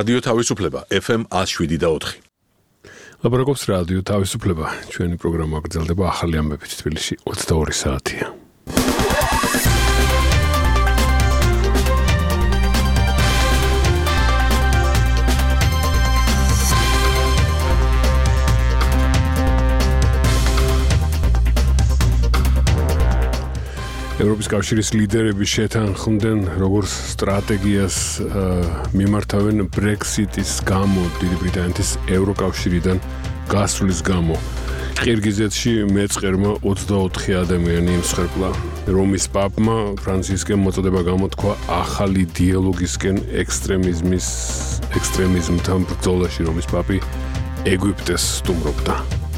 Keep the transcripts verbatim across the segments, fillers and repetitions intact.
რადიო თავისუფლება ეფ ემ one oh seven point four. ლაპარაკობს რადიო თავისუფლება. ჩვენი პროგრამა გრძელდება ახალი ამბებით თბილისში ოცდაორი საათია. ევროპის კავშირის ლიდერები შეთანხმდნენ, როგორც სტრატეგიას მიმართავენ ბრექსიტის გამო, დიდი ბრიტანეთის ევროკავშირიდან გასვლის გამო. ყირგიზეთში მეწყერმა ოცდაოთხი ადამიანი იმსხერპლა. რომის პაპმა ფრანცისკემ მოწოდება გამოთქვა ახალი დიალოგისკენ ექსტრემიზმის ექსტრემიზმთან ბრძოლაში. რომის პაპი ეგვიპტეს სტუმრობდა.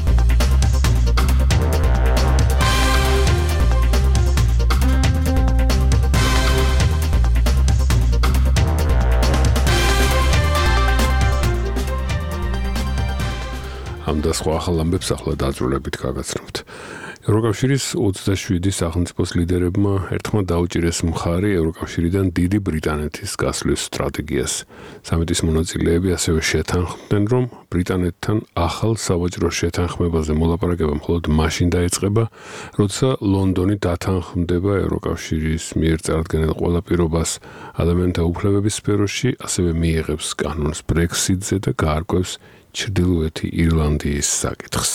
ამ და სხვა ახალ ამბებს ახლა დაძრულებით გაგაცნობთ. ევროკავშირის ოცდაშვიდი სახელმწიფოს ლიდერებმა ერთხმად დაუჭირეს მხარი ევროკავშირიდან დიდი ბრიტანეთის გასვლის სტრატეგიას. სამიტის მონაწილეები ასევე შეთანხმდნენ, რომ ბრიტანეთთან ახალ სავაჭრო შეთანხმებაზე მოლაპარაკება მხოლოდ მაშინ დაიწყება, როცა ლონდონი დათანხმდება ევროკავშირის მიერ წარდგენილ ყველა პირობას ადამიანთა უფლებების სფეროში, ასევე მიიღებს კანონს ბრექსიტზე და გაარკვევს ჩრდილოეთი ირლანდიის საკითხს.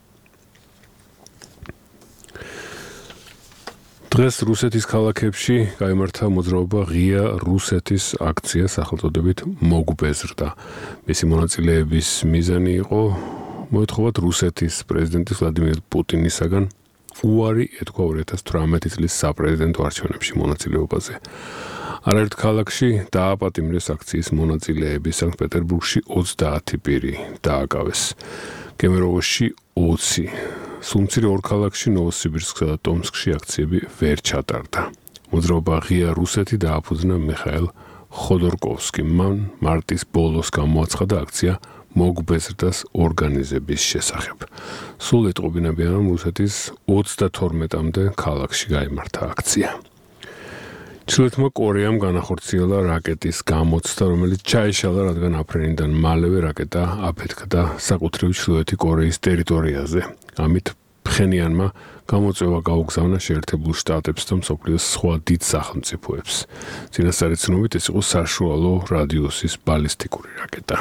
დღეს რუსეთის ქალაქებში გაიმართა მოძრაობა ღია რუსეთის აქცია სახელწოდებით მოგბეზრდა. მისი მონაწილეების მიზანი იყო მოეთხოვათ რუსეთის პრეზიდენტის ვლადიმერ პუტინისაგან უარი ეთქვა ორი ათას თვრამეტი წლის საპრეზიდენტო არჩევნებში მონაწილეობაზე. არაერთ ქალაქში დააპატიმრეს აქციის მონაწილეები. სანქტ-პეტერბურგში ოცდაათი პირი დააკავეს. გემეროვოში ოცი. სულ მცირე ორ ქალაქში ნოვოსიბირსკსა და ტომსკში აქციები ვერ ჩატარდა. მოძრაობა ღია რუსეთი დააფუძნა მიხაილ ხოდორკოვსკიმ. მან მარტის ბოლოს გამოაცხადა აქცია მოგბეზრდას ორგანიზების შესახებ. სულ ეტყობინებიან, რომ რუსეთის ოცდათორმეტამდე ქალაქში გაიმართა აქცია. ჩრდილოეთმა კორეამ განახორციელა რაკეტის გამოცდა, რომელიც ჩაეშალა, რადგან აფრენიდან მალევე რაკეტა აფეთქდა საკუთრივ ჩრდილოეთი კორეის ტერიტორიაზე. ამით ფხენიანმა გამოწვევა გაუგზავნა შეერთებულ შტატებს და მსოფლიოს სხვა დიდ სახელმწიფოებს. წინასწარი ცნობით ეს იყო საშუალო რადიუსის ბალისტიკური რაკეტა.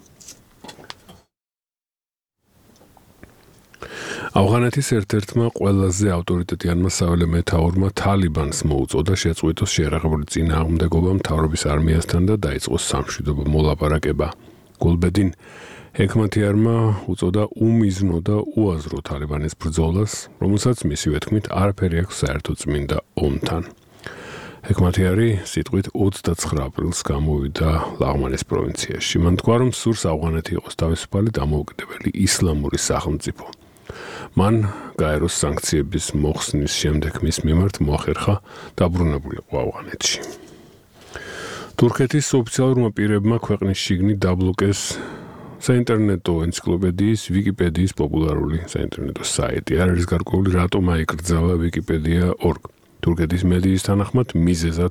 ავღანეთის ერთ-ერთმა ყველაზე ავტორიტეტიანმა საველე მეთაურმა თალიბანს მოუწოდა შეწყვიტოს შეერაღებული წინააღმდეგობა მთავრობის არმიასთან და დაიწყოს სამშვიდობო მოლაპარაკება. გულბედინ ჰეკმათიარმა უწოდა უმიზნო და უაზრო თალიბანის ბრძოლას, რომელსაც მისივე თქმით არაფერი აქვს საერთო წმინდა ომთან. ჰეკმათიარი სიტყვით ოცდაცხრა აპრილს გამოვიდა ლაღმანის პროვინციაში. მან თქვა, რომ სურს ავღანეთი იყოს თავისუფალი დამოუკიდებელი ისლამური სახელმწიფო. მან გაეროს სანქციების მოხსნის შემდეგ მის მიმართ მოახერხა დაბრუნებულიყო ავღანეთში. თურქეთის ოფიციალურმა პირებმა ქვეყნის შიგნით დაბლოკეს საინტერნეტო ენციკლოპედიის ვიკიპედიის პოპულარული საინტერნეტო საიტი. არ არის გარკვეული, რატომ აიკრძალა ვიკიპედია კრებულო ორგ. თურქეთის მედიის თანახმად მიზეზად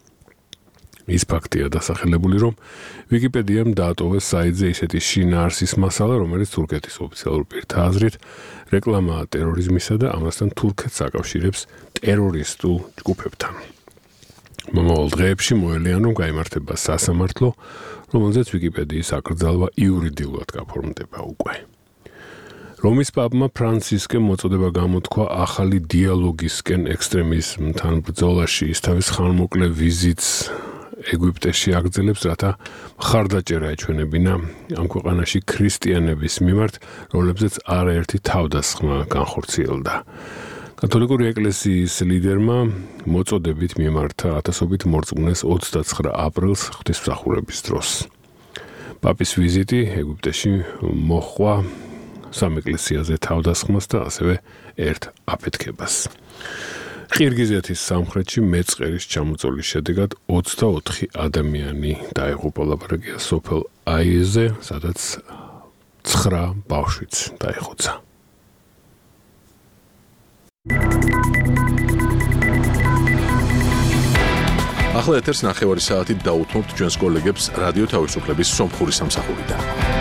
ის ფაქტია დასახელებული, რომ ვიკიპედიამ დაატოვეს საიტზე ისეთი შინაარსის მასალა, რომელიც თურქეთის ოფიციალურ პირთა აზრით რეკლამაა ტერორიზმისა და ამასთან თურქეთს აკავშირებს ტერორისტულ ჯგუფებთან. მომავალ დღეებში მოელიან, რომ გაიმართება სასამართლო, რომელზეც ვიკიპედიის აკრძალვა იურიდიულად გაფორმდება უკვე. რომის პაპმა ფრანცისკემ მოწოდება გამოთქვა ახალი დიალოგისკენ ექსტრემიზმთან ბრძოლაში. ის თავის ხანმოკლე ვიზიტს ეგვიპტეში აგრძელებს, რათა მხარდაჭერა ეჩვენებინა ამ ქვეყანაში ქრისტიანების მიმართ, რომლებზეც არაერთი თავდასხმა განხორციელდა. კათოლიკური ეკლესიის ლიდერმა მოწოდებით მიმართა ათასობით მორწმუნეს ოცდაცხრა აპრილს ღვთისმსახურების დროს. პაპის ვიზიტი ეგვიპტეში მოჰყვა სამ ეკლესიაზე თავდასხმას და ასევე ერთ აფეთქებას. ყირგიზეთის სამხრეთში მეწყერის ჩამოწოლის შედეგად ოცდაოთხი ადამიანი დაიღუპა. ლაპარაკია სოფელ აიეზე, სადაც ცხრა ბავშვიც დაიხოცა. ახლა ეთერს ნახევარი საათით დაუთმობთ ჩვენს კოლეგებს რადიო თავისუფლების სომხური სამსახურიდან.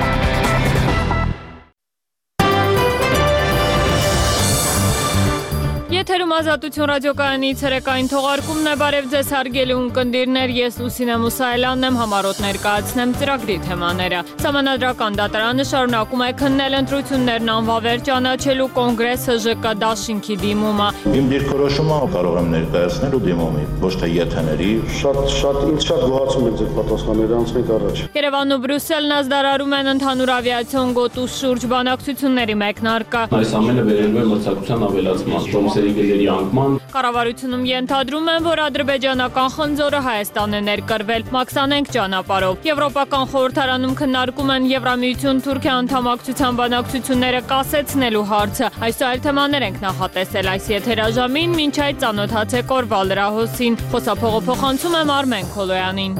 Եթերում ազատություն ռադիոկայանի ցերեկային թողարկումն է, բարև ձեզ հարգելի ունկնդիրներ, ես Լուսինե Մուսայելյանն եմ, համառոտ ներկայացնեմ ծրագրի թեմաները։ Սահմանադրական դատարանը շարունակում է քննել ընտրություններն անվավեր ճանաչելու կոնգրես ՀԺԿ դաշինքի դիմումը։ Իմ դիրքորոշումը կարող եմ ներկայացնել ու դիմումի, ոչ թե եթեների։ Շատ շատ ինձ շատ գոհացում եք ձեր պատասխանները, անցնենք առաջ։ Երևանն ու Բրյուսելն ազդարարում են ընդհանուր ավիացիոն գոտու շուրջ բանակցությունների մեկնարկը։ Այս ամենը վերելու է մրցակցության ավելացման Կառավարությունում ենթադրում են, որ ադրբեջանական խնձորը Հայաստան է ներկրվել մաքսանենք ճանապարհով։ Եվրոպական խորհրդարանում քննարկում են Եվրամիություն-Թուրքիա անդամակցության բանակցությունները կասեցնելու հարցը։ Այս այլ թեմաներ ենք նախատեսել այս եթերաժամին, մինչ այդ ծանոթացեք օրվա լրահոսին։ Խոսափողը փոխանցում եմ Արմեն Քոլոյանին։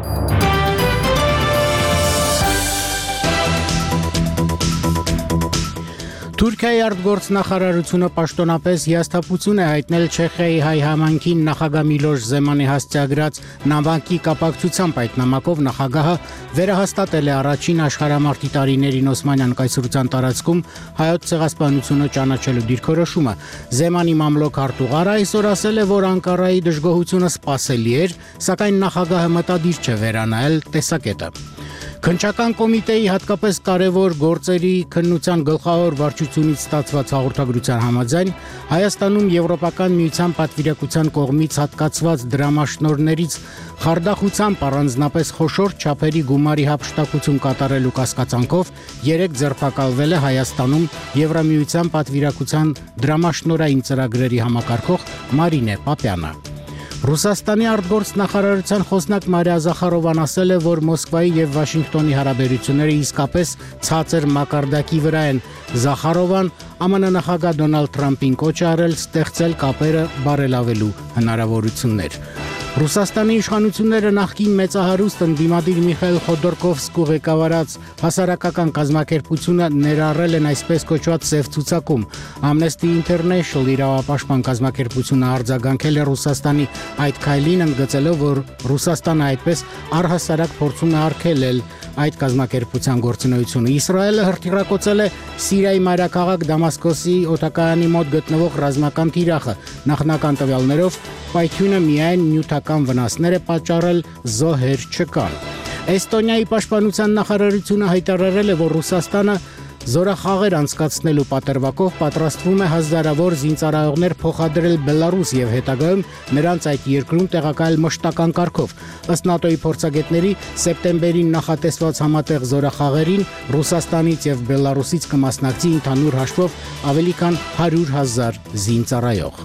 Թուրքիայի արտգործնախարարությունը պաշտոնապես հիասթափություն է հայտնել Չեխիայի հայ համայնքին նախագահ Միլոշ Զեմանի հասցեագրած նավակի կապակցությամբ այդ նամակով նախագահը վերահաստատել է առաջին աշխարհամարտի տարիներին Օսմանյան կայսրության տարածքում հայոց ցեղասպանությունը ճանաչելու դիրքորոշումը։ Զեմանի մամլոք արտուղարը այսօր ասել է, որ Անկարայի դժգոհությունը սպասելի էր, սակայն նախագահը մտադիր չէ վերանայել տեսակետը։ Քննչական կոմիտեի հատկապես կարևոր գործերի քննության գլխավոր վարչությունից ստացված հաղորդագրության համաձայն Հայաստանում Եվրոպական միության պատվիրակության կողմից հատկացված դրամաշնորհներից խարդախությամբ առանձնապես խոշոր չափերի գումարի հափշտակություն կատարելու կասկածանքով երեք ձերբակալվել է Հայաստանում Եվրամիության պատվիրակության դրամաշնորհային ծրագրերի համակարգող Մարինե Պապյանը։ Ռուսաստանի արտգործնախարարության խոսնակ Մարիա Զախարովան ասել է, որ Մոսկվայի եւ Վաշինգտոնի հարաբերությունները իսկապես ցածր մակարդակի վրա են։ Զախարովան ԱՄՆ նախագահ Դոնալդ Թրամփին կոչ արել ստեղծել կապերը բարելավելու հնարավորություններ։ Ռուսաստանի իշխանությունները նախկին մեծահարուստ ընդդիմադիր Միխայիլ Խոդորկովսկու ղեկավարած հասարակական կազմակերպությունը ներառել են այսպես կոչված սև ցուցակում։ Amnesty International իրավապաշտպան կազմակերպությունը արձագանքել է Ռուսաստանի այդ քայլին, ընդգծելով, որ Ռուսաստանը այդպես առհասարակ փորձում է արգելել այդ կազմակերպության գործունեությունը։ Իսրայելը հրթիռակոծել է Սիրիայի մայրաքաղաք Դամասկոսի օդակայանի մոտ գտնվող ռազմական թիրախը։ Նախնական տվյալներով պայթյունը միայն նյութական վնասներ է պատճառել, զոհեր չկան։ Էստոնիայի պաշտպանության նախարարությունը հայտարարել է, որ Ռուսաստանը զորախաղեր անցկացնելու պատրվակով պատրաստվում է հազարավոր զինծառայողներ փոխադրել Բելարուս եւ հետագայում նրանց այդ երկրում տեղակայել մշտական կարգով։ Ըստ ՆԱՏՕ-ի փորձագետների սեպտեմբերին նախատեսված համատեղ զորախաղերին Ռուսաստանից եւ Բելարուսից կմասնակցի ընդհանուր հաշվով ավելի քան հարյուր հազար զինծառայող։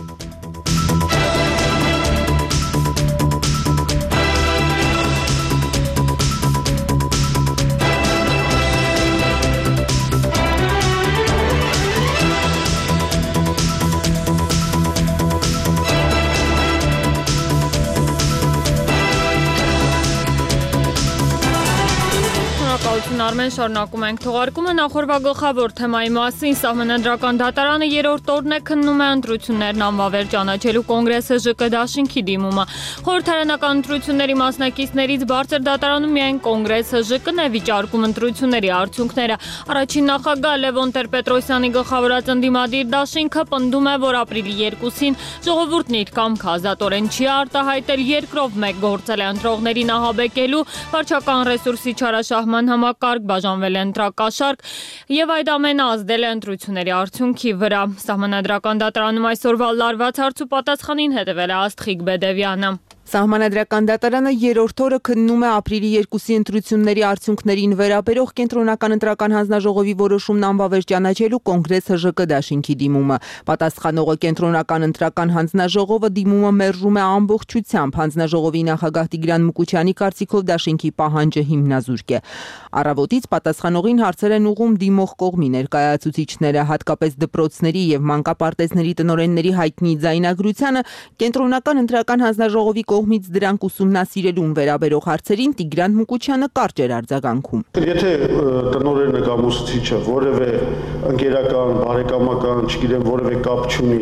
Արմեն, շարունակում ենք թողարկումը նախորդ գլխավոր թեմայի մասին։ Սահմանադրական դատարանը երրորդ օրն է քննում է ընտրություններն անվավեր ճանաչելու կոնգրես ՀԺԿ դաշինքի դիմումը։ Խորհրդարանական ընտրությունների մասնակիցներից բարձր դատարանում միայն կոնգրես ՀԺԿ-ն է վիճարկում ընտրությունների արդյունքները։ Առաջին նախագահ Լևոն Տեր-Պետրոսյանի գլխավորած ընդդիմադիր դաշինքը պնդում է, որ ապրիլի երկուսին ժողովուրդն իր կամքը ազատորեն չի արտահայտել, երկրով մեկ գործել է ընտրողներին ահաբեկելու, վարչական ռեսուրսի չարաշահման համակարգ բաժանվել է ընտրակաշարք եւ այդ ամենը ազդել է ընտրությունների արդյունքի վրա։ Սահմանադրական դատարանում այսօրվա լարված հարցու պատասխանին հետևել է Աստղիկ Բեդևյանը։ Սահմանադրական դատարանը երրորդ օրը քննում է ապրիլի երկուսի ընտրությունների արդյունքներին վերաբերող կենտրոնական ընտրական հանձնաժողովի որոշումն անվավեր ճանաչելու կոնգրես ՀԺԿ դաշինքի դիմումը։ Պատասխանողը կենտրոնական ընտրական հանձնաժողովը դիմումը մերժում է ամբողջությամբ։ Հանձնաժողովի նախագահ Տիգրան Մուկուչյանի կարծիքով դաշինքի պահանջը հիմնազուրկ է։ Առավոտից պատասխանողին հարցեր են ուղղում դիմող կողմի ներկայացուցիչները, հատկապես դպրոցների եւ մանկապարտեզների տնօրենների հայտնի ձայնագրությանը կենտրոնական ընտրական հանձնաժողովի կողմից դրանք ուսումնասիրելուն վերաբերող հարցերին Տիգրան Մուկուչյանը կարճ էր արձագանքում։ Եթե տնօրենը կամ ուսուցիչը որևէ ընկերական, բարեկամական, չգիտեմ, որևէ կապ չունի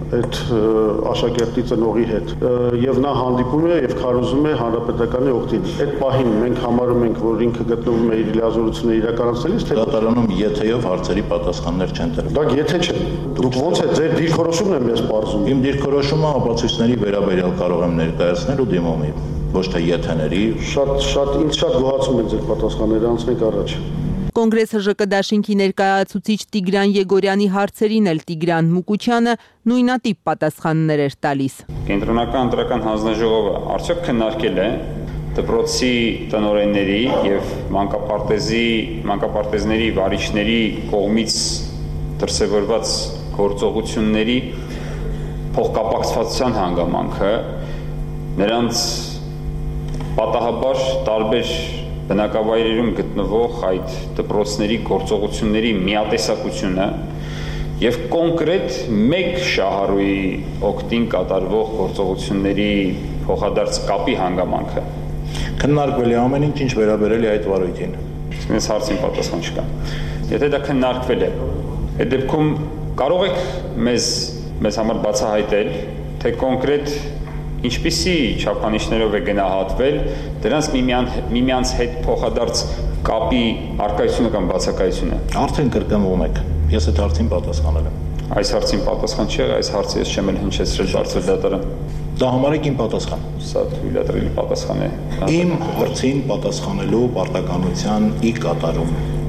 այդ աշակերտի ծնողի հետ եւ նա հանդիպում է եւ քարոզում է հանրապետականի օգտին։ Այդ պահին մենք համարում ենք, որ ինքը գտնվում է իր լիազորությունները իրականացնելիս, թե Դատարանում եթեով հարցերի պատասխաններ չեն տրվում։ դա եթե չէ։ Դուք ո՞նց է ձեր դիրքորոշումն եմ ես բարձում։ Իմ դիրքորոշումը ապացույցների վերաբերյալ կարող եմ ներկայացնել ու դիմումի, ոչ թե եթեների։ Շատ շատ ինձ շատ գոհացում են ձեր պատասխանները, անցնենք առաջ։ Կոնգրես ՀԺԿ դաշինքի ներկայացուցիչ Տիգրան Եգորյանի հարցերին էլ Տիգրան Մուկուչյանը նույնատիպ պատասխաններ էր տալիս։ Կենտրոնական ընտրական հանձնաժողովը արդյոք քննարկել է դպրոցի տնօրենների եւ մանկապարտեզի մանկապարտեզների վարիչների կողմից դրսևորված գործողությունների փոխկապակցվածության հանգամանքը, նրանց պատահաբար տարբեր բնակավայրերում գտնվող այդ դպրոցների գործողությունների միատեսակությունը եւ կոնկրետ մեկ շահառուի օգտին կատարվող գործողությունների փոխադարձ կապի հանգամանքը Քննարկվել է ամեն ինչ, ինչ վերաբերել է այդ վարույթին։ Ես հարցին պատասխան չկա։ Եթե դա քննարկվել է, այդ դեպքում կարող եք մեզ մեզ համար բացահայտել, թե կոնկրետ ինչպիսի չափանիշներով է գնահատվել դրանց միմյանց հետ փոխադարձ կապի արկայությունը կամ բացակայությունը։ Արդեն կրկնվում եք։ Ես այդ հարցին պատասխանել եմ։ Այս հարցին պատասխան չի եղել, այս հարցը ես չեմ էլ հնչեցրել բարձր դատարան։ Դա համարեք իմ պատասխան։ Սա թույլատրելի պատասխան է։ Իմ հարցին պատասխանելու պարտականության ի կատարում։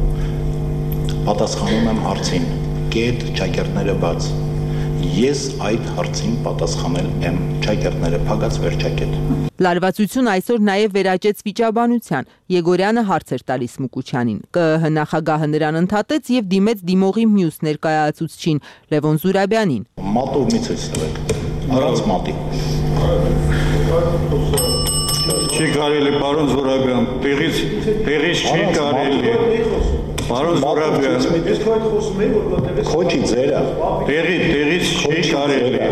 Պատասխանում եմ հարցին։ Կետ ճակերտները բաց։ Ես այդ հարցին պատասխանել եմ ճակերտները փակած վերջակետ։ Լարվածություն այսօր նաև վերաճեց վիճաբանության։ Եգորյանը հարց էր տալիս Մուկուչյանին։ ԿԸՀ նախագահը նրան ընդհատեց եւ դիմեց դիմողի մյուս ներկայացուցչին Լևոն Զուրաբյանին։ Մատով մի ցույց տվեք։ Առանց մատի։ Չի կարելի, պարոն Զուրաբյան, տեղից տեղից չի կարելի։ Պարոն Զուրաբյան, Ես քո հետ խոսում եի, որ դատևես։ Քոչի ձերը։ տեղի տեղից չի կարելի։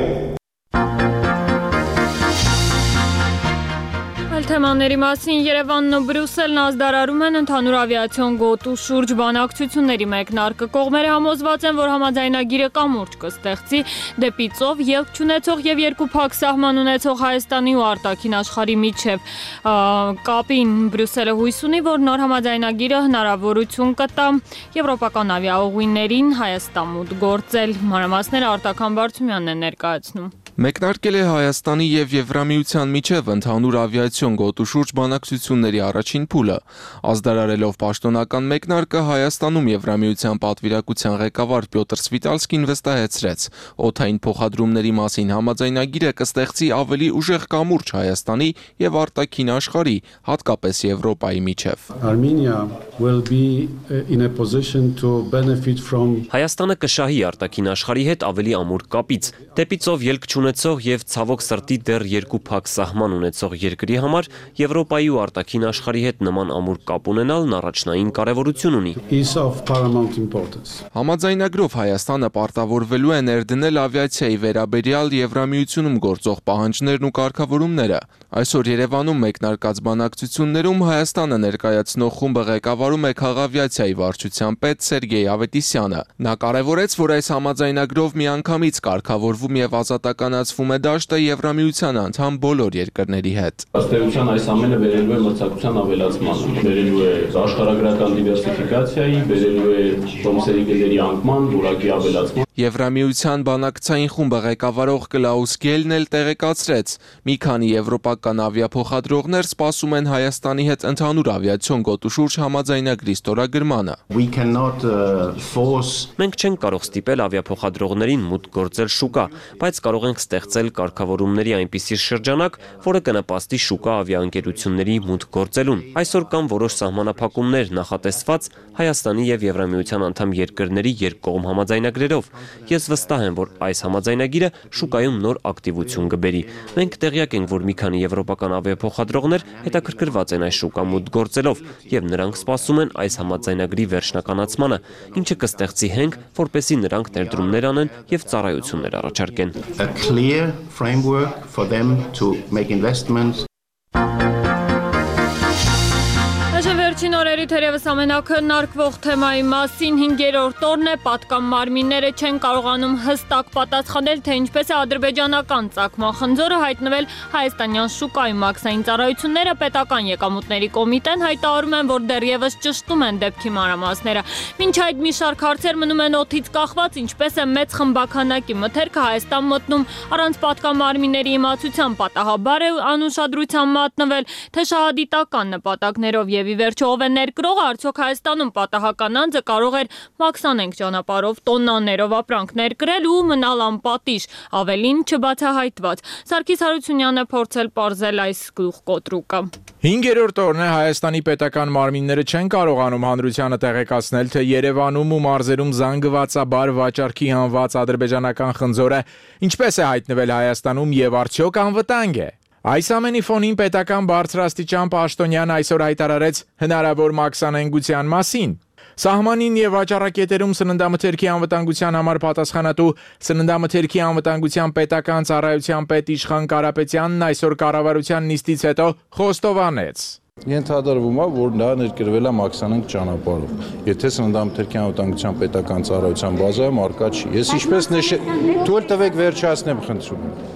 Թեմաների մասին Երևանն ու Բրյուսելն ազդարարում են ընդհանուր ավիացիոն գոտու շուրջ բանակցությունների մեկնարկը։ Կողմերը համոզված են, որ համաձայնագիրը կամուրջ կստեղծի դեպի ծով ելք չունեցող եւ երկու փակ սահման ունեցող Հայաստանի ու արտաքին աշխարհի միջև կապին Բրյուսելը հույս ունի, որ նոր համաձայնագիրը հնարավորություն կտա եվրոպական ավիաուղիներին Հայաստան մուտք գործել։ Մանրամասները Արտակ Համբարձումյանն է ներկայացնում։ Մեկնարկել է Հայաստանի եւ Եվրամիության միջև ընդհանուր ավիացիոն գոտու շուրջ բանակցությունների առաջին փուլը։ Ազդարարելով պաշտոնական մեկնարկը Հայաստանում Եվրամիության պատվիրակության ղեկավար Պյոտր Սվիտալսկին վստահեցրեց, օդային փոխադրումների մասին համաձայնագիրը կստեղծի ավելի ուժեղ կամուրջ Հայաստանի եւ արտաքին աշխարհի, հատկապես Եվրոպայի միջև։ Armenia will be in a position to benefit from Հայաստանը կշահի արտաքին աշխարհի հետ ավելի ամուր կապից, դեպի ծով ելք ունեցող եւ ցավոք սրտի դեռ երկու փակ սահման ունեցող երկրի համար Եվրոպայի ու արտաքին աշխարհի հետ նման ամուր կապ ունենալն առաջնային կարևորություն ունի։ Համաձայնագրով Հայաստանը պարտավորվելու է ներդնել ավիացիայի վերաբերյալ Եվրամիությունում գործող պահանջներն ու կարգավորումները։ Այսօր Երևանում մեկնարկած բանակցություններում Հայաստանը ներկայացնող խումբը ղեկավարում է քաղավիացիայի վարչության պետ Սերգեյ Ավետիսյանը։ Նա կարևորեց, որ այս համաձայնագրով միանգամից կարգավորվում եւ ազատականացվում է դաշտը Եվրամիության անդամ բոլոր երկրների հետ։ Ըստ էության այս ամենը բերելու է մրցակցության ավելացմանը, բերելու է աշխարհագրական դիվերսիֆիկացիայի, բերելու է տոմսերի գների անկման, որակի ավելացման։ Եվրամիության բանակցային խումբը ղեկավարող Կլաուս Գելն էլ տեղեկացրեց, մի քանի եվրոպական ավիափոխադրողներ սպասում են Հայաստանի հետ ընդհանուր ավիացիոն գոտու շուրջ համաձայնագրի ստորագրմանը։ Մենք չենք կարող ստիպել ավիափոխադրողներին մուտք գործել շուկա, բայց կարող ենք ստեղծել կարգավորումների այնպիսի շրջանակ, որը կնպաստի շուկա ավիաընկերությունների մուտք գործելուն։ Այսօր կան որոշ սահմանափակումներ նախատեսված Հայաստանի եւ Եվրամիության անդամ երկրների երկկողմ համաձայնագրերով։ Ես վստահ եմ, որ այս համաձայնագիրը շուկայում նոր ակտիվություն կբերի։ Մենք տեղյակ ենք, որ մի քանի եվրոպական ավիափոխադրողներ հետաքրքրված են այս շուկա մուտք գործելով եւ նրանք սպասում են այս համաձայնագրի վերջնականացմանը, ինչը կստեղծի հենք, որպեսզի նրանք ներդրումներ անեն եւ ծառայություններ առաջարկեն։ A clear framework for them to make investments. Վերջին օրերի թերևս ամենակննարկվող թեմայի մասին հինգերորդ օրն է, պատկան մարմինները չեն կարողանում հստակ պատասխանել, թե ինչպես է ադրբեջանական ծագման խնձորը հայտնվել հայաստանյան շուկայում։ Մաքսային ծառայությունները պետական եկամուտների կոմիտեն հայտարարում են, որ դեռևս ճշտում են դեպքի մանրամասները։ Մինչ այդ մի շարք հարցեր մնում են օդից կախված, ինչպես է մեծ խմբականակի մթերքը Հայաստան մտնում առանց պատկան մարմինների իմացության, պատահաբար է անուշադրության մատնվել, թե շահադիտական նպատակներով եւ ի վերջո ով է ներկրողը, արդյոք Հայաստանում պատահական անձը կարող էր մաքսանենք ճանապարհով տոննաներով ապրանք ներկրել ու մնալ անպատիժ, ավելին չբացահայտված։ Սարգիս Հարությունյանը փորձել պարզել այս գլուխկոտրուկը։ Հինգերորդ օրն է Հայաստանի պետական մարմինները չեն կարողանում հանրությանը տեղեկացնել, թե Երևանում ու մարզերում զանգվածաբար վաճառքի հանված ադրբեջանական խնձորը ինչպես է հայտնվել Հայաստանում եւ արդյոք անվտանգ է։ Այս ամենի ֆոնին պետական բարձրաստիճան պաշտոնյան այսօր հայտարարեց հնարավոր մաքսանենգության մասին։ Սահմանին եւ վաճառակետերում սննդամթերքի անվտանգության համար պատասխանատու սննդամթերքի անվտանգության պետական ծառայության պետ Իշխան Կարապետյանն այսօր կառավարության նիստից հետո խոստովանեց. Ենթադրվում է, որ դա ներկրվել է մաքսանենք ճանապարհով։ Եթե սննդամթերքի անվտանգության պետական ծառայության բազայում արկա չի։ Ես ինչպես նշել, թույլ տվեք վերջացնեմ, խնդրում եմ։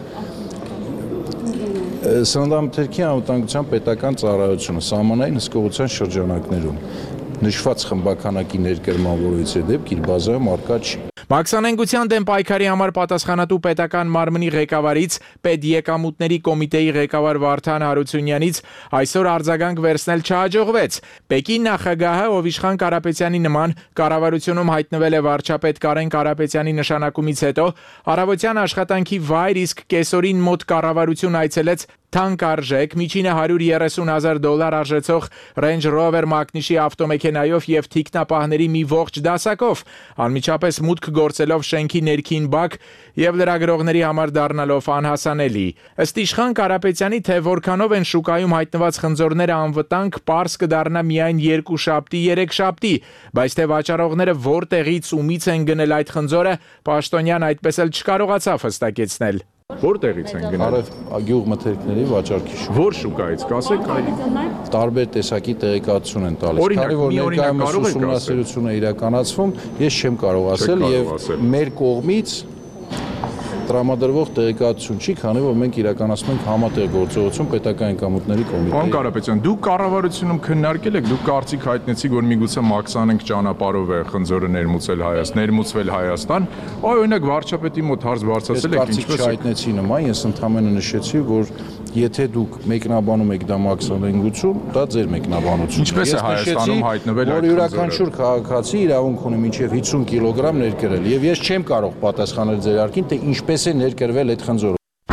Սննդամթերքի անվտանգության պետական ծառայությունը սահմանային հսկողության շրջանակներում նշված խմբականակի ներկրման որևիցե դեպք իր բազայում արկա չի։ Մաքսանենգության դեմ պայքարի համար պատասխանատու պետական մարմնի ղեկավարից պետեկամուտների կոմիտեի ղեկավար Վարդան Հարությունյանից այսօր արձագանք վերցնել չհաջողվեց։ Պեկին նախագահը, ով Իշխան Կարապետյանի նման կառավարությունում հայտնվել է վարչապետ Կարեն Կարապետյանի նշանակումից հետո, առավոտյան աշխատանքի վայր, իսկ կեսօրին մոտ կառավարություն այցելեց թանկարժեք միջինը հարյուր երեսուն հազար դոլար արժեցող Range Rover Մակնիշի ավտոմեքենայով եւ թիկնապահների մի ողջ դասակով, անմիջապես մուտք գործելով շենքի ներքին բակ եւ լրագրողների համար դառնալով անհասանելի։ Ըստ Իշխան Կարապետյանի, թե որքանով են շուկայում հայտնված խնձորները անվտանգ, պարզ կդառնա միայն երկու շաբթի, երեք շաբթի, բայց թե վաճառողները որտեղից ումից են գնել այդ խնձորը, պաշտոնյան այդպես էլ չկարողացավ հստակեցնել։ Որտեղից են գնել։ Գյուղմթերքների վաճառքի շուկա։ Որ շուկայից, կասեք այլ։ Տարբեր տեսակի տեղեկատվություն են տալիս։ Քանի որ ներկայումս ուսումնասիրություն է իրականացվում, ես չեմ կարող ասել եւ մեր կողմից տրամադրվող տեղեկատվություն չի, քանի որ մենք իրականացնում ենք համատեղ գործողություն պետական եկամուտների կոմիտեի։ Պարոն Կարապետյան, դուք կառավարությունում քննարկել եք, դուք կարծիք հայտնեցիք, որ միգուցե մաքսանենք ճանապարհով է խնձորը ներմուծել Հայաստան, ներմուծվել Հայաստան, այ օրինակ վարչապետի մոտ հարց բարձրացել եք, ինչպես հայտնեցի նման, ես ընդհանրապես նշեցի, որ եթե դուք մեկնաբանում եք դա մաքսանենգություն, դա ձեր մեկնաբանությունն է։ Ինչպես է Հայաստանում հայտնվել այդ խնձորը։ Որ յուրաքանչյուր քաղաքացի իրավունք ունի մինչև հիսուն կիլոգրամ ներկրել, եւ ես չեմ կարող պատասխանել ձեր արկին, թե ինչպես է ներկրվել այդ խնձորը։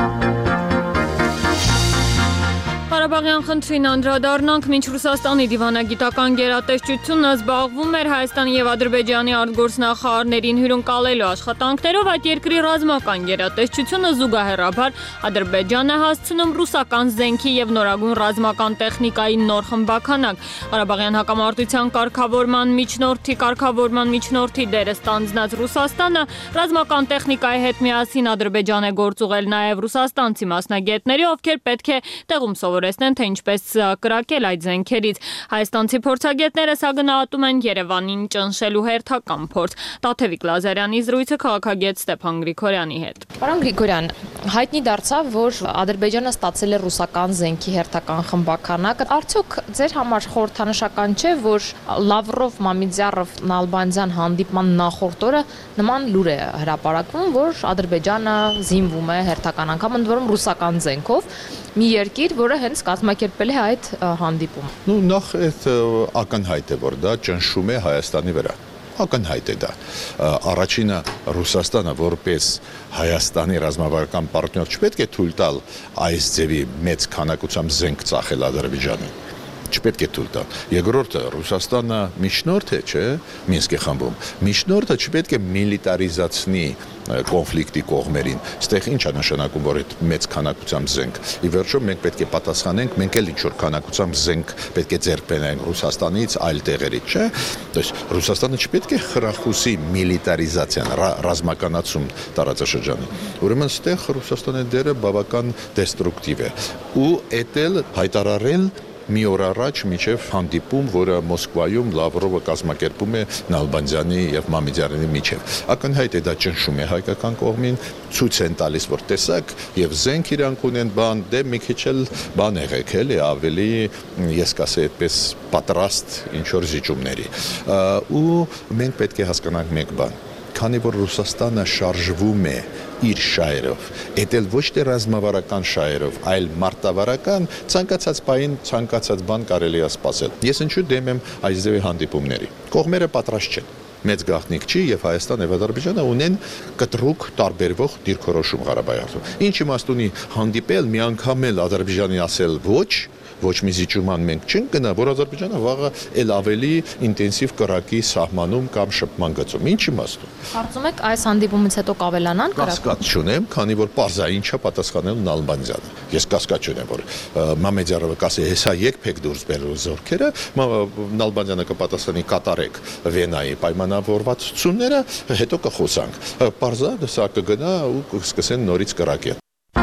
Ղարաբաղյան խնդրին անդրադառնանք, մինչ Ռուսաստանի դիվանագիտական գերատեսչությունը զբաղվում էր Հայաստանի եւ Ադրբեջանի արտգործնախարարներին հյուրընկալելու աշխատանքներով, այդ երկրի ռազմական գերատեսչությունը զուգահեռաբար Ադրբեջանը հասցնում ռուսական զենքի եւ նորագույն ռազմական տեխնիկայի նոր խմբականակ։ Ղարաբաղյան հակամարտության կարգավորման միջնորդի կարգավորման միջնորդի դերը ստանձնած Ռուսաստանը ռազմական տեխնիկայի հետ միասին Ադրբեջան է գործուղել նաեւ ռուսաստանցի մասնագետների, ովքեր պետք է տեղում սովորեցնեն, թե ինչպես կրակել այդ զենքերից։ Հայաստանցի փորձագետները սա գնահատում են Երևանին ճնշելու հերթական փորձ։ Տաթևիկ Լազարյանի զրույցը քաղաքագետ Ստեփան Գրիգորյանի հետ։ Պարոն Գրիգորյան, հայտնի դարձավ, որ Ադրբեջանը ստացել է ռուսական զենքի հերթական խմբականակ։ Արդյոք ձեր համար խորհրդանշական չէ, որ Լավրով, Մամիդյարով, Նալբանդյան հանդիպման նախորդ օրը նման լուր է հրապարակվում, որ Ադրբեջանը զինվում է հերթական անգամ ընդ որում ռուսական զենքով, մի երկիր, որը հենց կազմակերպել է այդ հանդիպումը։ Ну, նախ այդ ակնհայտ է, որ դա ճնշում է Հայաստանի վրա։ Ակնհայտ է դա։ Առաջինը Ռուսաստանը որպես Հայաստանի ռազմավարական պարտներ չպետք է թույլ տալ այս ձևի մեծ քանակությամբ զենք ծախել Ադրբեջանին։ Չպետք է թույլ տալ։ Երկրորդը Ռուսաստանը միջնորդ է, չէ՞, Մինսկի խմբում։ Միջնորդը չպետք է միլիտարիզացնի կոնֆլիկտի կողմերին։ Ստեղ ինչ է նշանակում, որ այդ մեծ քանակությամբ զենք։ Ի վերջո մենք պետք է պատասխանենք, մենք էլ ինչ-որ քանակությամբ զենք պետք է ձեռք բերենք Ռուսաստանից, այլ տեղերից, չէ՞։ Դες Ռուսաստանը չպետք է խրախուսի միլիտարիզացիան, ռազմականացում տարածաշրջանի։ Ուրեմն ստեղ Ռուսաստանի դերը բավական դեստրուկտիվ է։ Ու էդ էլ հայտարարել մի օր առաջ մինչև հանդիպում, որը Մոսկվայում Լավրովը կազմակերպում է Նալբանդյանի եւ Մամեդյարյանի միջև։ Ակնհայտ է դա ճնշում է հայկական կողմին, ցույց են տալիս, որ տեսակ եւ զենք իրանք ունեն բան, դե մի քիչ էլ բան եղեք, էլի ավելի, ես կասեի այդպես պատրաստ ինչ որ զիջումների։ Ու մենք պետք է հասկանանք մեկ բան, քանի որ Ռուսաստանը շարժվում է իր շահերով, դա էլ ոչ թե ռազմավարական շահերով, այլ մարտավարական, ցանկացած բան, ցանկացած բան կարելի է սպասել։ Ես ինչու դեմ եմ այս ձևի հանդիպումների։ Կողմերը պատրաստ չեն։ Մեծ գաղտնիք չի եւ Հայաստան եւ Ադրբեջանը ունեն կտրուկ տարբերվող դիրքորոշում Ղարաբաղի հարցում։ Ինչ իմաստ ունի հանդիպել մի անգամ էլ Ադրբեջանի ասել ոչ, ոչ մի զիջման մենք չենք գնա, որ Ադրբեջանը վաղը էլ ավելի ինտենսիվ կրակի սահմանում կամ շփման գծում։ Ինչ իմաստ։ Կարծում եք այս հանդիպումից հետո կավելանան կրակը։ Կասկած չունեմ, քանի որ պարզա ինչա պատասխանել Նալբանդյանը։ Ես կասկած չունեմ, որ Մամեդյարովը կասի, հեսա եկեք դուրս բերելու զորքերը, Նալբանդյանը կպատասխանի կատարեք Վենայի պայմանավորվածությունները, հետո կխոսանք։ Պարզա սա կգնա ու կսկսեն նորից կրակել։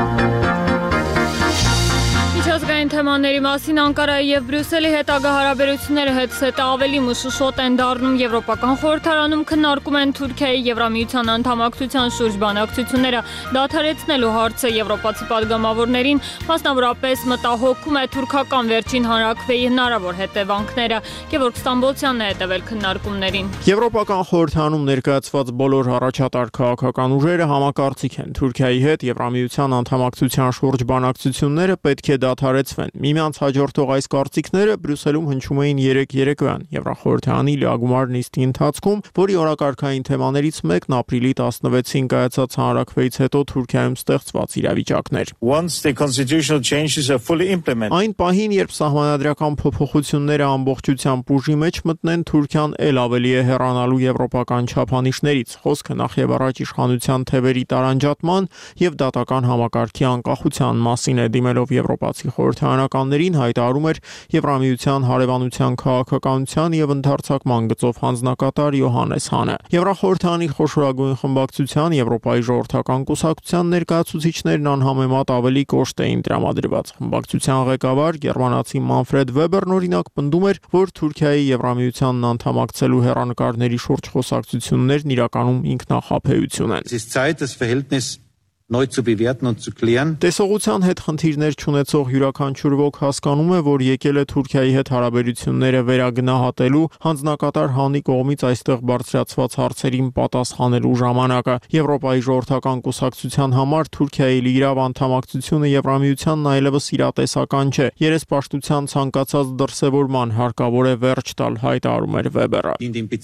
Միջազգային թեմաների մասին Անկարայի եւ Բրյուսելի հետագա հարաբերությունները հետսետը ավելի մշուշոտ են դառնում Եվրոպական խորհրդարանում քննարկում են Թուրքիայի Եվրամիության անդամակցության շուրջ բանակցությունները դադարեցնելու հարցը եվրոպացի падգամավորներին մասնավորապես մտահոգում է թուրքական վերջին հանրաքվեի հնարավոր հետևանքները։ Գևորգ Ստամբոլցյանն է հետևել քննարկումներին։ Եվրոպական խորհրդարանում ներկայացված բոլոր առաջատար քաղաքական ուժերը համակարծիք են Թուրքիայի հետ Եվրամիության անդամակցության շուրջ բանակցությունները պետք է դադարեցվեն։ Միմյանց հաջորդող այս կարծիքները Բրյուսելում հնչում էին երեկ երեկոյան Եվրախորհրդարանի լիագումար նիստի ընթացքում, որի օրակարգային թեմաներից մեկն ապրիլի տասնվեցին կայացած հանրաքվեից հետո Թուրքիայում ստեղծված իրավիճակներ։ Այն պահին, երբ սահմանադրական փոփոխությունները ամբողջությամբ ուժի մեջ մտնեն, Թուրքիան ել ավելի է հեռանալու եվրոպական չափանիշներից։ Խոսքը նախ եւ առաջ իշխանության թևերի տարանջատման եւ դատական համակարգի անկախության մասին է, դիմելով եվրոպացի խորհրդարանականներին հայտարարում էր Եվրամիության հարևանության քաղաքականության եւ ընդարձակման գծով հանձնակատար Յոհանես Հանը։ Եվրախորհրդարանի խոշորագույն խմբակցության Եվրոպայի ժողովրդական կուսակցության ներկայացուցիչներն անհամեմատ ավելի կոշտ էին տրամադրված։ Խմբակցության ղեկավար գերմանացի Մանֆրեդ Վեբերն օրինակ պնդում էր, որ Թուրքիայի Եվրամիությանն անդամակցելու հեռանկարների շուրջ խոսակցություններն իրականում ինքնախաբեություն են։ Տեսողության հետ խնդիրներ չունեցող յուրաքանչյուր ոք հասկանում է, որ եկել է Թուրքիայի հետ հարաբերությունները վերագնահատելու, հանձնակատար Հանի կողմից այստեղ բարձրացված հարցերին պատասխանելու ժամանակը։ Եվրոպայի ժողովրդական կուսակցության համար Թուրքիայի լիիրավ անդամակցությունը Եվրամիությանն այլևս իրատեսական չէ։ Երեսպաշտության ցանկացած դրսևորման հարկավոր է վերջ տալ, հայտարարում էր Վեբերը։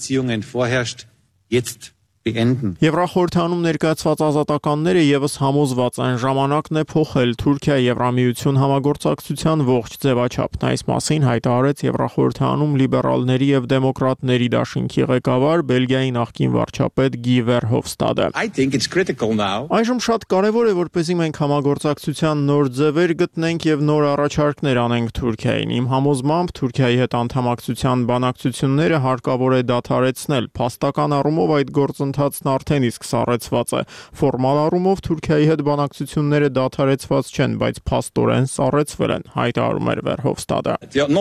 Եվրախորհրդարանում ներկայացված ազատականները եւս համոզված են ժամանակն է փոխել Թուրքիա-Եվրամիություն համագործակցության ողջ ձևաչափն։ Այս մասին հայտարարեց Եվրախորհրդարանում լիբերալների եւ դեմոկրատների դաշինքի ղեկավար Բելգիայի նախկին վարչապետ Գի Վերհովստադը։ Այժմ շատ կարեւոր է, որպեսզի մենք համագործակցության նոր ձևեր գտնենք եւ նոր առաջարկներ անենք Թուրքիային։ Իմ համոզմամբ Թուրքիայի հետ անդամակցության բանակցությունները հարկավոր է դադարեցնել։ Փաստական առումով այդ գործընթացը Ընթացն արդեն իսկ սառեցված է։ Ֆորմալ առումով Թուրքիայի հետ բանակցությունները դադարեցված չեն, բայց փաստորեն սառեցվել են, հայտարարում էր Վերհովստադը։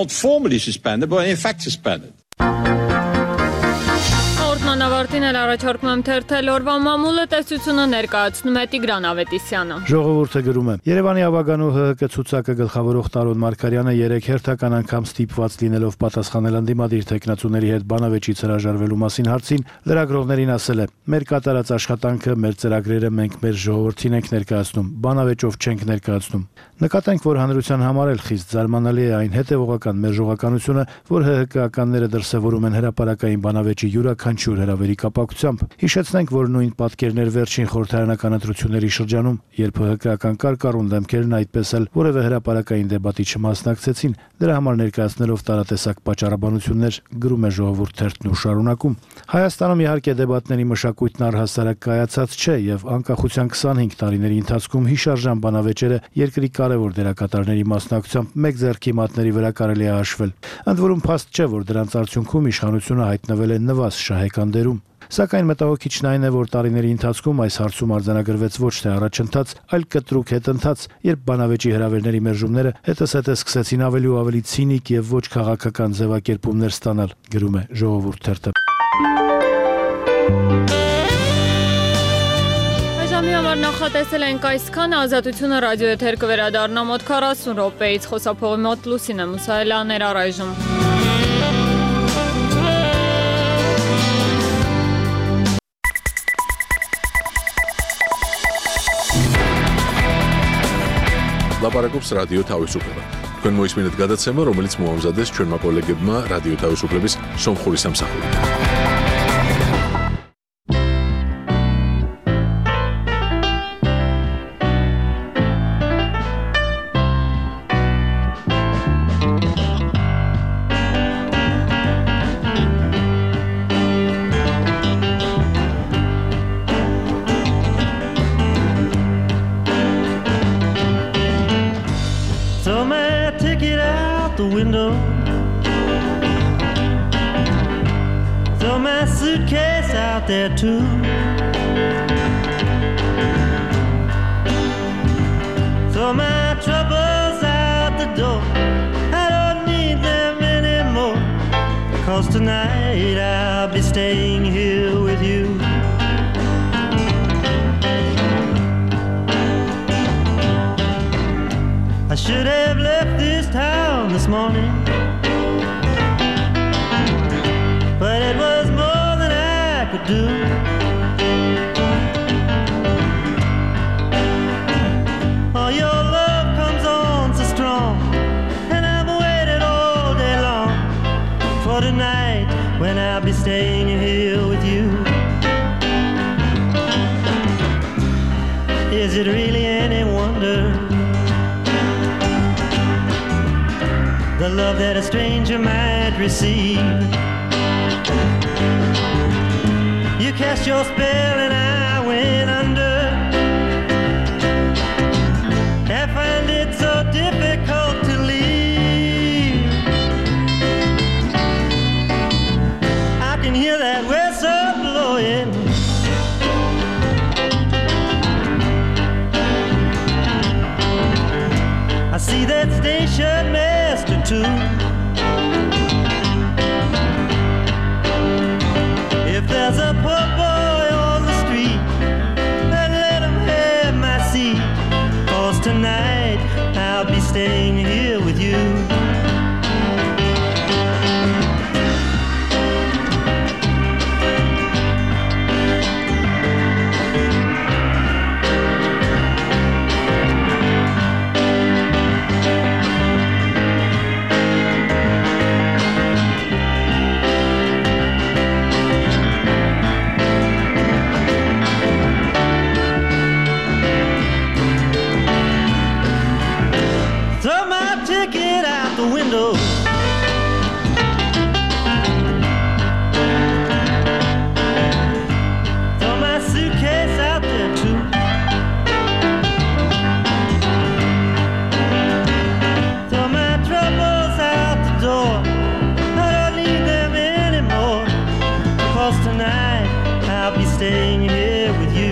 Ավարտին էլ առաջարկում եմ թերթել օրվա մամուլը տեսությունը ներկայացնում է Տիգրան Ավետիսյանը։ Ժողովուրդը գրում է. Երևանի ավագանու ՀՀԿ ցուցակը գլխավորող Տարոն Մարգարյանը երեք հերթական անգամ ստիպված լինելով պատասխանել ընդդիմադիր տեխնացուների հետ բանավեճից հրաժարվելու մասին հարցին, լրագրողներին ասել է. «Մեր կատարած աշխատանքը, մեր ծրագրերը մենք մեր ժողովրդին ենք ներկայացնում, բանավեճով չենք ներկայացնում»։ Նկատենք, որ հանրության համար էլ խիստ զարմանալի է այն հետևողական մեր ժողականությունը, որ ՀՀԿ-ականները դրսևորում են հրապարակային բանավեճի յուրաքանչյուր հրավերի կապակցությամբ։ Հիշեցնենք, որ նույն պատկերներ վերջին խորհրդարանական ընտրությունների շրջանում, երբ ՀՀԿ-ական կարկառուն դեմքերն այդպես էլ որևէ հրապարակային դեբատի չմասնակցեցին, դրա համար ներկայացնելով տարատեսակ պատճառաբանություններ, գրում է Ժողովուրդ թերթն ու շարունակում. Հայաստանում իհարկե դեբատների մշակույթն առհասարակ կայացած չէ եւ անկախության քսանհինգ տարիների ընթացքում հիշարժան բանավեճերը երկրի կարևոր դերակատարների մասնակցությամբ մեկ ձեռքի մատների վրա կարելի է հաշվել։ Ընդ որում փաստ չէ, որ դրանց արդյունքում իշխանությունը հայտնվել է նվազ շահեկան դերում։ Սակայն մտահոգիչն այն է, որ տարիների ընթացքում այս հարցում արձանագրվեց ոչ թե առաջընթաց, այլ կտրուկ հետընթաց, երբ բանավեճի հրավերների մերժումները հետզհետե սկսեցին ավելի ու ավելի ցինիկ եւ ոչ քաղաքական ձևակերպումներ ստանալ, գրում է Ժողովուրդ թերթը։ Այժմի համար նախատեսել ենք այսքան, Ազատությունը ռադիոեթեր կվերադառնա մոտ քառասուն րոպեից, խոսափողի մոտ Լուսինե Մուսայելյանն էր առայժմ։ Լապարակობს ռադիո თავისუფლება. Თქვენ მოისმინეთ გადაცემა, რომელიც მოამზადეს ჩვენმა კოლეგებმა რადიო თავისუფლების სომხური სამსახურით. There too. Throw my troubles out the door. I don't need them anymore. 'Cause tonight I'll be staying here with you. I should have left this town this morning, but it was more than I could do. Oh, your love comes on so strong, and I've waited all day long for tonight when I'll be staying here with you. Is it really any wonder, the love that a stranger might receive? You cast your spell and I went under. I find it so difficult to leave. I can hear that whistle blowing. I see that station master too. If there's a poor boy on the street, then let him have my seat. 'Cause tonight I'll be staying here with you. The window. Throw my suitcase out there too. Throw my troubles out the door. I don't need them anymore. 'Cause tonight I'll be staying here with you.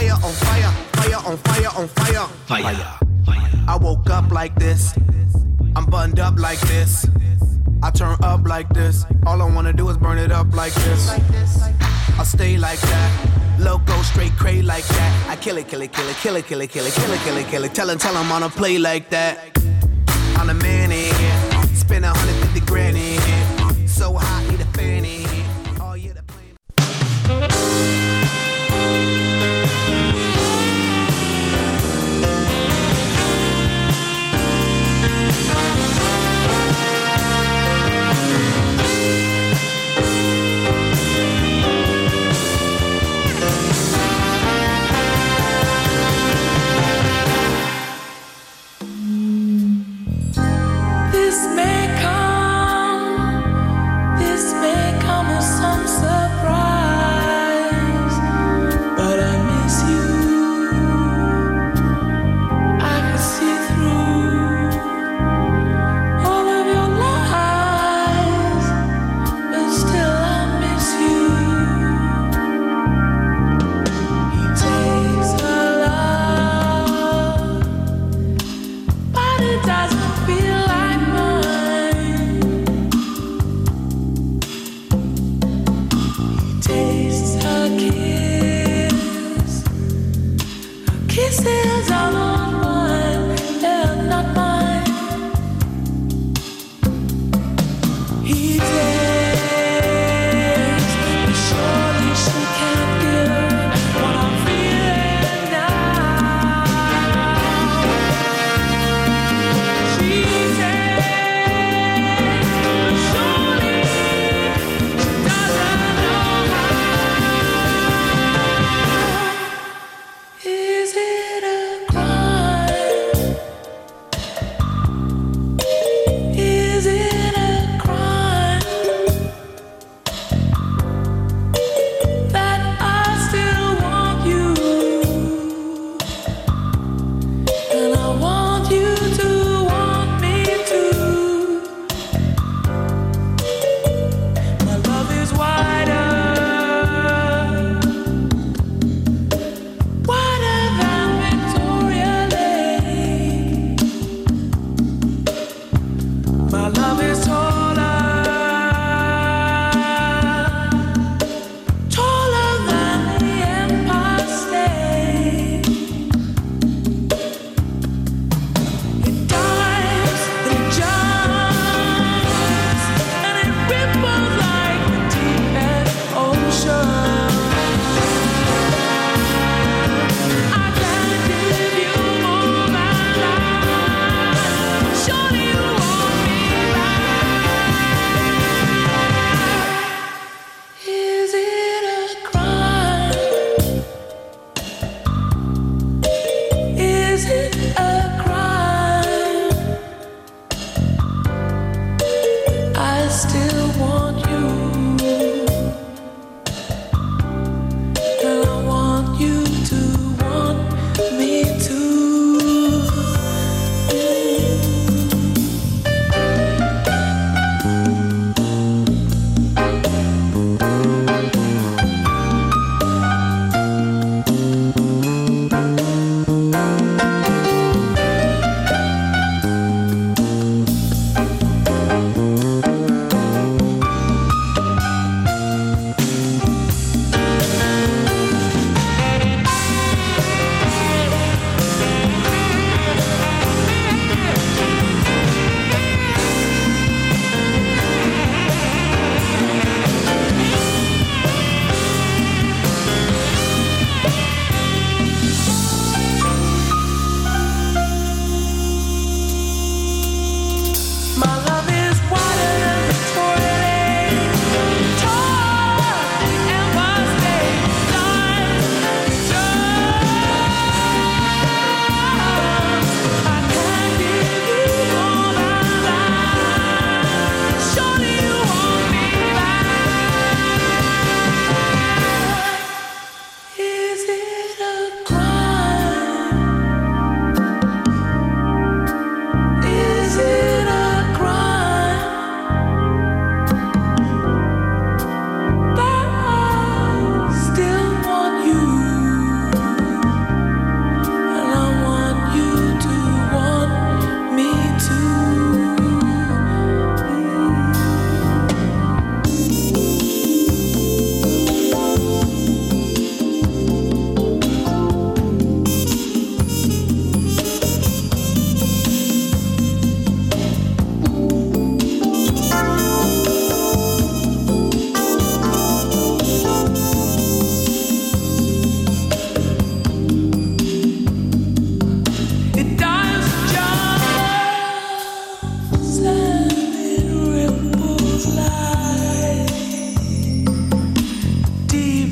I woke up like this. I'm buttoned up like this. I turn up like this. All I wanna do is burn it up like this. I stay like that. Loco, straight cray like that. I kill it, kill it, kill it, kill it, kill it, kill it, kill it, kill it, kill it. Tell him, tell him on a play like that. I'm the man in here. Spend one hundred fifty grand in here. So hot, need a fan in here. Oh yeah, the plane. This may come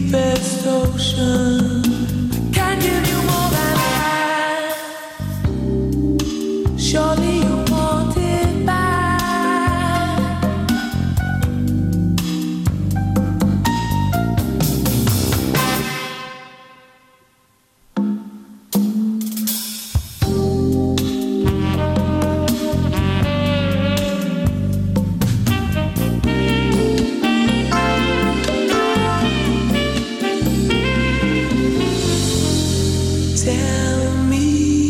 deepest ocean. Can't give you more than that. Surely you want it back. Tell me,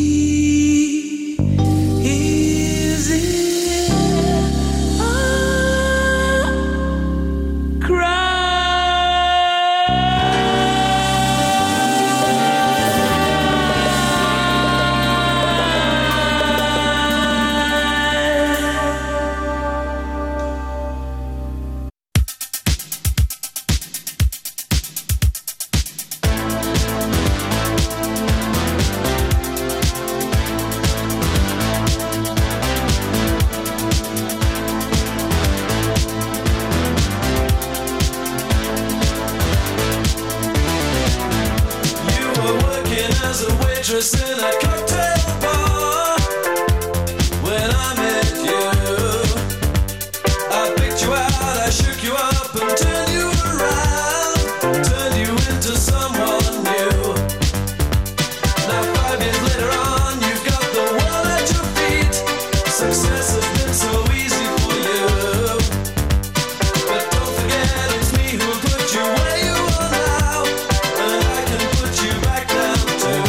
is it a You were working as a waitress in a cocktail bar when I met you. I picked you out, I shook you up and turned you around, turned you into someone new. Now five years later on, you've got the world at your feet. Success has been so easy for you. But don't forget it's me who put you where you are now, and I can put you back down too.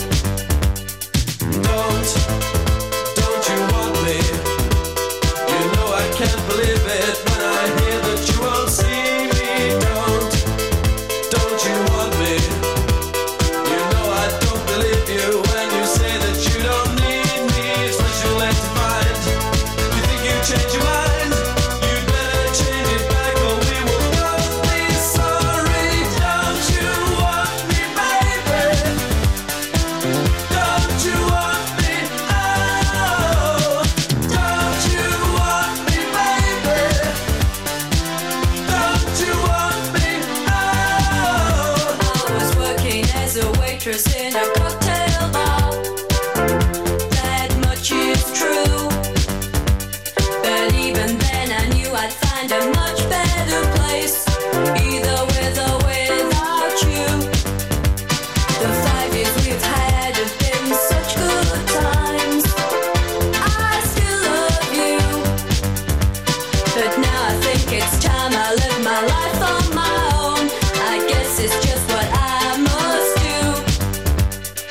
Don't, don't you want me? You know I can't believe it when I hear that you won't see me. Don't, don't you want me? You know I don't believe you when you say that you don't need me. It's what you're late to find. You think you change your mind? You'd better change it back or we will both be sorry. Don't you want me, baby? Don't you want me? Oh, don't you want me, baby? Don't you want me? Oh. I was working as a waitress in a cocktail bar. That much is true. But even then I knew I'd find a much better place, either with or without you. The five years we've had have been such good times. I still love you, but now I think it's time I live my life on my own. I guess it's just what I must do.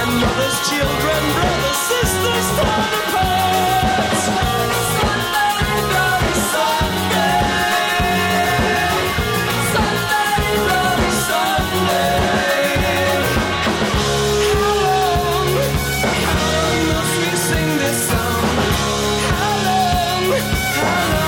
and mothers, children, brothers, sisters torn apart. Sunday, bloody Sunday. Sunday, bloody Sunday. How long, how long must we sing this song? How long, how long?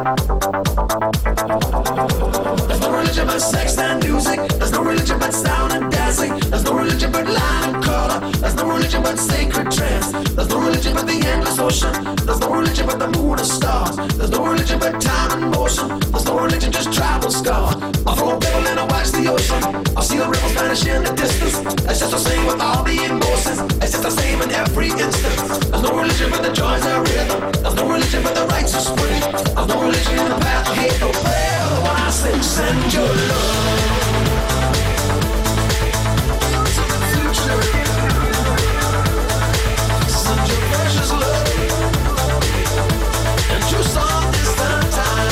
There's no religion but sex and music. There's no religion but sound and dancing. There's no religion but line and color. There's no religion but sacred trance. There's no religion but the endless ocean. There's no religion but the moon and stars. There's no religion but time and motion. There's no religion, just tribal scars. I throw a pebble and I watch the ocean. I see the ripples vanish in the distance. It's just the same with all the emotions. It's just the same in every instant. There's no religion but the joys of rhythm. There's no religion but the rites of spring. There's no religion in the path of hate, no prayer. The one I sing, send your love. Send your precious love. And you saw this time.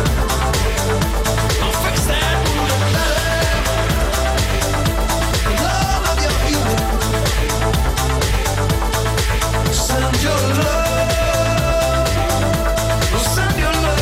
I'll fix that mood of love. Love of your beauty. Send your love. Send your love.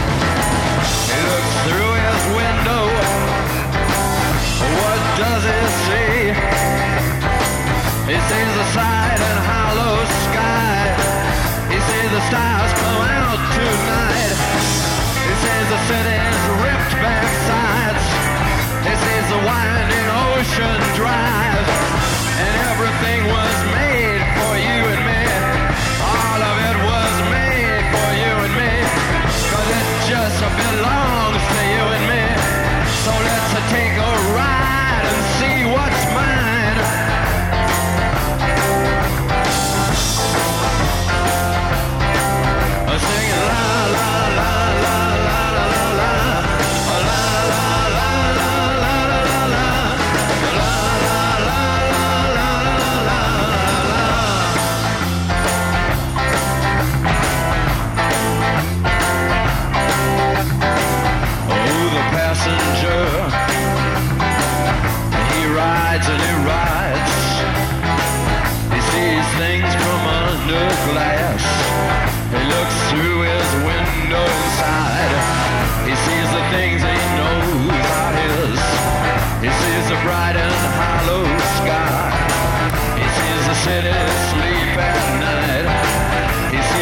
Does his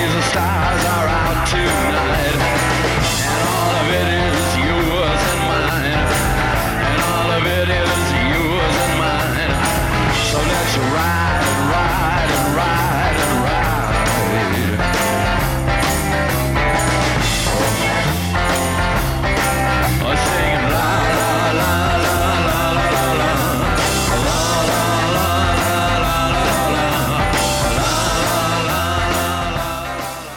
the stars are out tonight.